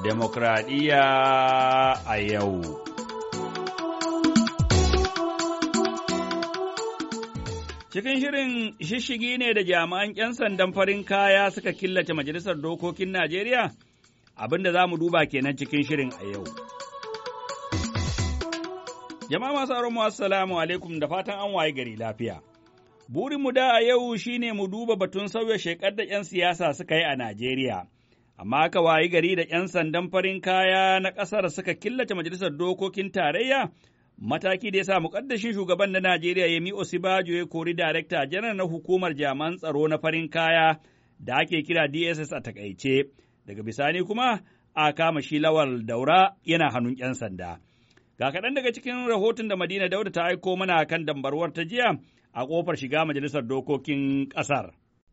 Demokradiyya a yau. Cikin shirin shishigi ne da jami'an 'yan sandan farin kaya suka killace Majalisar Dokokin Najeriya, abinda za mu duba kenan cikin shirin a yau. Jama'a masu aromu assalamu alaikum da fatan an waye gari lafiya. Burinmu da a yau shine mu duba batun sauya shekar da 'yan siyasa suka yi a Najeriya. Amma aka wayi gari da 'yan sandan farin kaya na ƙasar suka killace Majalisar Dokokin Tarayya, mataki da ya sa muƙaddashin shugaban na Najeriya Yemi Osibajo ya kori Darekta Janar na Hukumar Jami'an Tsaro na farin kaya da ake kira DSS a takaice. Daga bisani kuma a kama shi Lawal Daura yana hannun 'yan sanda. Ga kaɗan daga cikin rahoton da Madina Dauda ta aiko mana kan dambarwar ta jiya a ƙofar shiga Majalisar Dokokin ƙasar.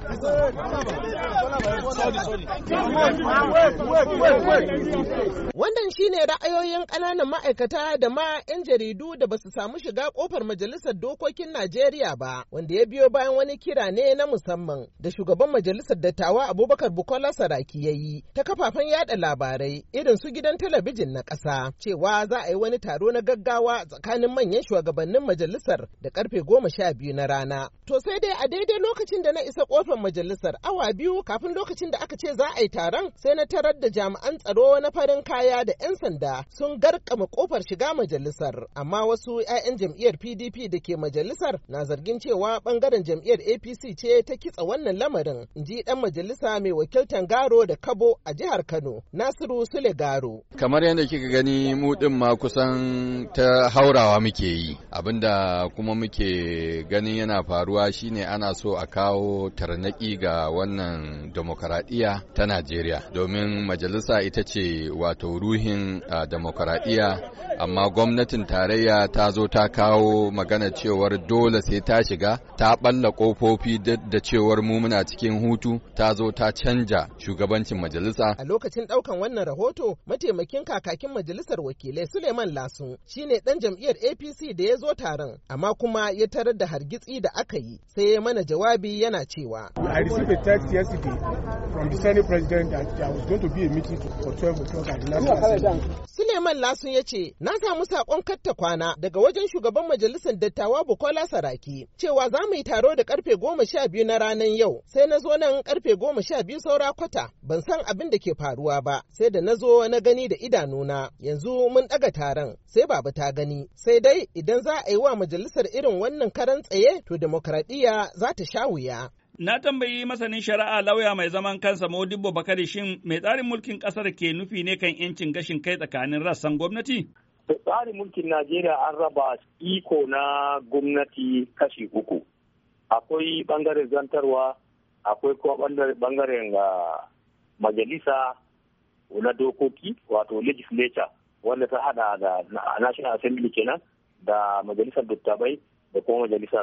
Wannan shi ne ra'ayoyin ƙananan ma'aikata da ma 'yan jaridu da ba su samu shiga ƙofar Majalisar Dokokin Najeriya ba, wanda ya biyo bayan wani kira ne na musamman da shugaban Majalisar Dattawa Abubakar Bukola Saraki ya yi ta kafafen yada labarai irin su gidan talabijin na ƙasa, cewa za a yi wani taro na gaggawa tsakanin manyan shugabannin majalisar da karfe 12 na rana. To sai dai a daidai lokacin da na isa ƙofar majalisar awa biyu kafin lokacin da aka ce za a yi taron, sai na tarar da jami'an tsaro na farin kaya da 'yan sanda sun garkama kofar shiga majalisar, amma wasu 'ya'yan jam'iyyar PDP da ke majalisar na zargin cewa bangaren jam'iyyar APC ce ta kitsa wannan lamarin, in ji dan majalisa mai wakiltan Garo da Kabo a jihar Kano, Nasiru Sule Garo. Kamar yadda kika gani mu din ma kusan ta haurawa muke yi, abinda kuma muke ganin yana faruwa shine ana so a kawo tarnaki ga wannan demokaradiyya ta Najeriya, domin majalisa ita ce wato ruhin demokaradiyya, amma gwamnatin tarayya ta zo ta kawo magana cewar dole sai ta shiga, ta balla kofofi da cewar mu muna cikin hutu, ta zo ta canja shugabancin majalisa. A lokacin daukan wannan rahoto, mataimakin kakakin majalisar wakilai Suleiman Lasun shine dan jam'iyyar APC da ya zo taron, amma kuma ya tarar da hargitsi da aka yi, sai ya mana jawabi yana cewa I received a text yesterday from the Senate President that there was going to be a meeting for 12 o'clock at the National Assembly. Suleiman Lasun ya ce, na samu saƙon katta kwana daga wajen shugaban majalisar dattawa Bukola Saraki cewa za mu yi taro da karfe 12 na ranar yau, sai na zo nan karfe 12 saura kwata, ban san abin da ke faruwa ba, sai da na zo na gani da idanuna, yanzu mun ɗaga taron, sai baba ta gani, sai dai idan za a yi wa majalisar irin wannan karan tsaye, to demokradiyya za ta sha wuya. Na tambayi masanin shari'a lauya mai zaman kansa Modibbo Bakari, shin mai tsarin mulkin ƙasar ke nufi ne kan 'yancin gashin kai tsakanin rassan gwamnati? Tsarin mulkin Najeriya an raba iko na gwamnati kashi uku. Akwai ɓangaren zantarwa, akwai kuma ɓangaren majalisa na dokoki, wato legislature, wanda ta hada da National Assembly kenan, da majalisar dattabai da kuma majalisar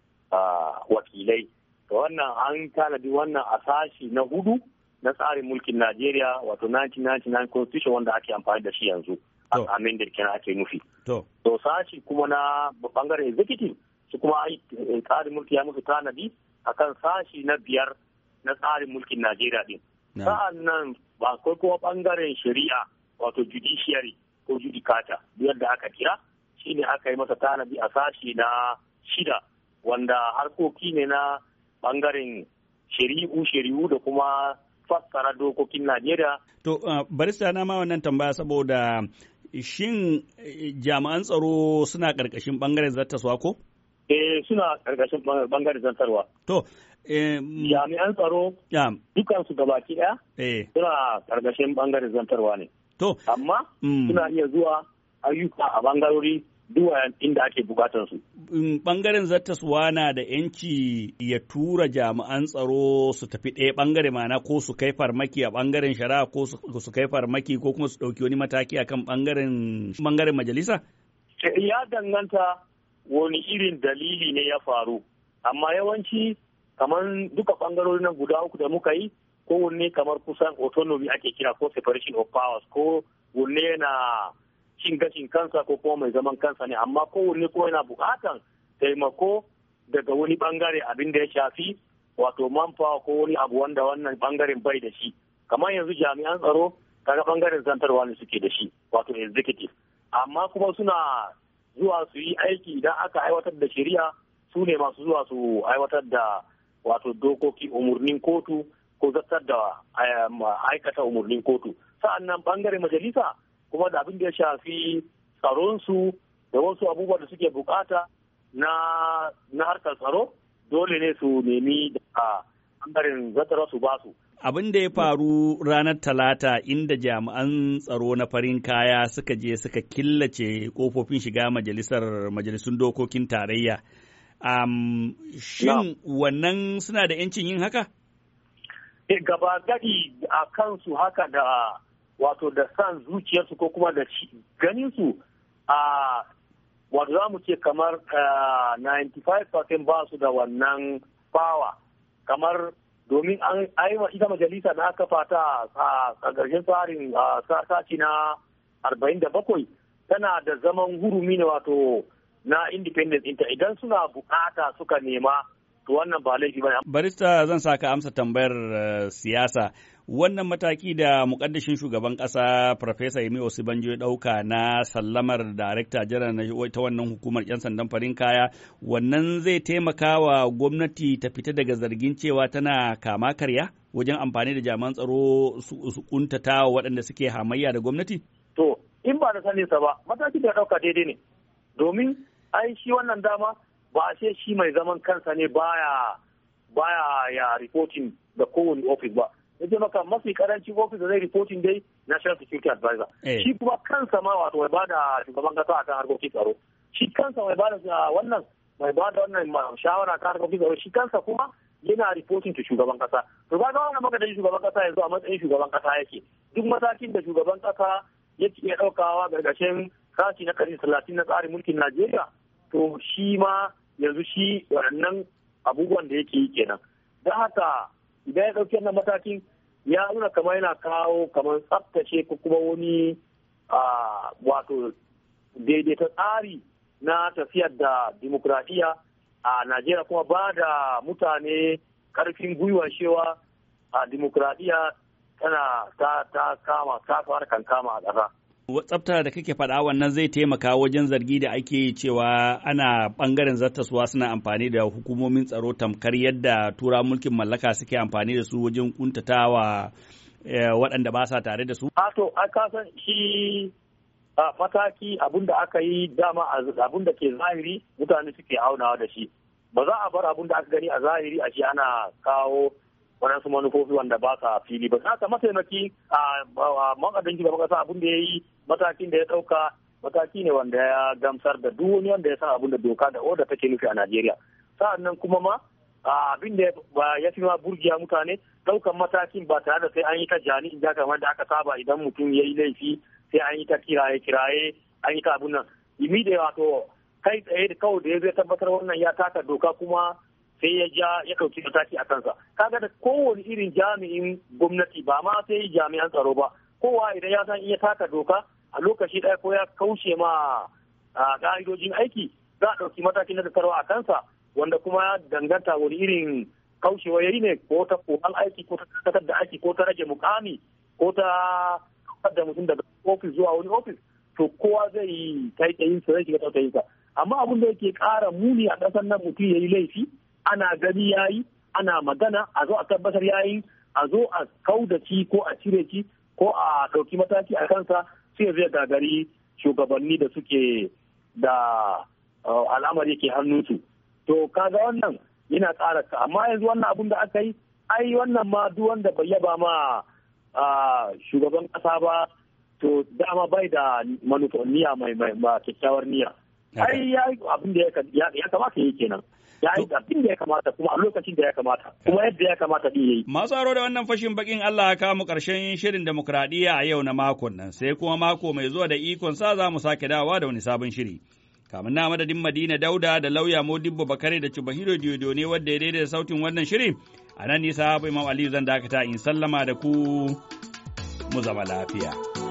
wakilai. Da wannan an tanadi wannan a sashi na 4 na tsarin mulkin Najeriya, wato 1999 Constitution, wanda ake amfani da shi yanzu. Amended kenan ake nufi. To sashi kuma na bangaren executive su kuma tsarin mulki ya musu tanadi akan sashi na 5 na tsarin mulkin Najeriya din. Sa'an nan ba kai kuma bangaren shari'a, wato judiciary ko judicata, yadda aka kira, shine aka yi masa tanadi a sashi na 6, wanda harkoki ne na bangaren shari'u da kuma fassara dokokin Najeriya. To, barista na ma wannan tambaya saboda shin jami'an tsaro suna ƙarƙashin bangaren zartaswa ko? Suna ƙarƙashin bangaren zartarwa. To, jami'an tsaro dukansu gabaki ɗaya suna ƙarƙashin bangaren zartarwa ne. To, amma suna iya zuwa ayyuka a bangarori duwa inda ake bukatansu. Bangaren zattaswa na da ‘yanci ya tura jami'an tsaro su tafi ɗaya bangare, mana ko su kai farmaki a bangaren shari'a ko su kai farmaki ko kuma su ɗauki wani mataki a kan bangaren majalisa? Ya danganta wani irin dalili ne ya faru, amma yawanci kamar duka bangarori nan guda uku da muka yi, kowanne kamar kusan autonomy ake kira ko separation of powers, ko wanne na cin gashin kansa ko kuma mai zaman kansa ne, amma kowanne ko yana bukatan taimako daga wani bangare abin da ya shafi wato manpower ko wani abu wanda wannan bangaren bai da shi. Kamar yanzu jami'an tsaro kaga bangaren zantarwa ne suke da shi wato executive, amma kuma suna zuwa su yi aiki idan aka aiwatar da shari'a su ne masu zuwa su aiwatar da wato dokoki umurnin kotu ko zartar da aikata umurnin kotu. Sa'annan bangaren majalisa kuma da abin da ya shafi tsaronsu da wasu abubuwa da suke bukata na harkar tsaro dole ne su nemi da bangaren zartarwa su ba su. Abin da ya faru ranar Talata inda jami'an tsaro na farin kaya suka je suka killace kofofin shiga majalisun dokokin tarayya. Shin wannan suna da ‘yancin yin haka? Gaba gadi a kansu haka da wato da san zuciyarsu ko kuma da ganinsu wato za mu ce kamar 95% ba su da wannan power kamar domin an aiwa ita majalisa da aka fata a ƙarshen tsarin sashi na 47 tana da zaman hurumi ne wato na independence inta idan suna bukata suka nema to wannan ba laifi ba. Barista zan saka amsa tambayar siyasa. Wannan mataki da mukaddashin shugaban ƙasa Farfesa Yemi Osibanjo ya ɗauka na sallamar Darekta Janar na ta wannan hukumar 'yan sandan farin kaya, wannan zai taimaka wa gwamnati ta fita daga zargin cewa tana kama karya wajen amfani da jami'an tsaro su kuntata wa waɗanda suke hamayya da gwamnati? To, in ba da saninsa ba, matakin da ya ɗauka daidai ne. Domin ai shi wannan dama ba a ce shi mai zaman kansa ne baya ya reporting da kowane office ba. Yace maka mafi karancin office da zai reporting dai National Security Advisor. Shi kuma kansa ma wato mai bada shugaban kasa akan harkokin tsaro. Shi kansa mai bada wannan shawara kan harkokin tsaro shi kansa kuma yana reporting to shugaban kasa. To ga wannan magana shugaban kasa yanzu a matsayin shugaban kasa yake. Duk matakin da shugaban kasa yake iya daukawa gargashin sashi na 30 na tsarin mulkin Najeriya to shi ma yanzu shi waɗannan abubuwan da yake yi kenan. Don haka idan ya ɗauki wannan matakin ya nuna kamar yana kawo kamar tsaftace ko kuma wani wato daidaita tsari na tafiyar da dimokuraɗiyya a Najeriya kuma ba da mutane ƙarfin gwiwa cewa a dimokuraɗiyya ta fara kankama a ƙasa. Tsafta da kake faɗa wannan zai taimaka wajen zargi da ake cewa ana ɓangaren zattaswa suna amfani da hukumomin tsaro tamkar yadda tura mulkin mallaka suke amfani da su wajen kuntatawa waɗanda ba sa tare da su? To, a kasan shi mataki abin da aka yi dama abin da ke zahiri mutane suke aunawa da shi. Ba za a bar abin da aka gani a zahiri a shi ana kawo waɗansu manufofi wanda ba sa fili ba. Haka mataimaki a makadin shugaban kasa abin da ya yi matakin da ya ɗauka mataki ne wanda ya gamsar da duk wani wanda ya san abin da doka da oda take nufi a Najeriya. Sa'an nan kuma ma abin da ya fi ma burgiya mutane ɗaukan matakin ba tare da sai an yi ta jani'in ja kamar da aka saba idan mutum ya yi laifi sai an yi ta kiraye an yi ta abin nan. Immediate wato kai tsaye da kawai da ya zai tabbatar wannan ya taka doka kuma sai ya ɗauki mataki a kansa. Kaga da kowane irin jami'in gwamnati ba ma sai jami'an tsaro ba. Kowa idan ya san iya taka doka a lokaci ɗaya ko ya kaushe ma ƙa'idojin aiki za a ɗauki mataki na tattarwa a kansa wanda kuma ya danganta wani irin kaushewa yayi ne ko ta koran aiki ko ta dakatar da aiki ko ta rage mukami ko ta da mutum daga ofis zuwa wani ofis to kowa zai yi taitayinsa zai shiga taitayinsa. Amma abin da yake ƙara muni a ƙasar nan mutum ya yi laifi ana gani yayi ana magana a zo a tabbatar yayi a zo a kauda ci ko a cire ci ko a ɗauki mataki a kansa sai zai gagari shugabanni da suke da al'amari ke hannunsu. To kaga wannan yana ƙara amma yanzu wannan abun da aka yi ai wannan ma duk wanda bai yaba ma shugaban ƙasa ba to dama bai da niyya mai kyakkyawar niyya. Ai ya yi abin da ya kamata yi kenan. Ya yi abin da ya kamata kuma a lokacin da ya kamata kuma yadda ya kamata ɗin yayi. Masu aro da wannan fashin bakin Allah ya kawo ƙarshen shirin demokradiyya a yau na makon nan sai kuma mako mai zuwa da ikon sa za mu sake dawowa da wani sabon shiri. Kamun na madadin Madina Dauda da lauya Modibbo Bakare da Chubahiro Diodo ne wadda ya daidaita sautin wannan shiri. A nan nisa Imam Aliyu zan dakata in sallama da ku mu zama lafiya.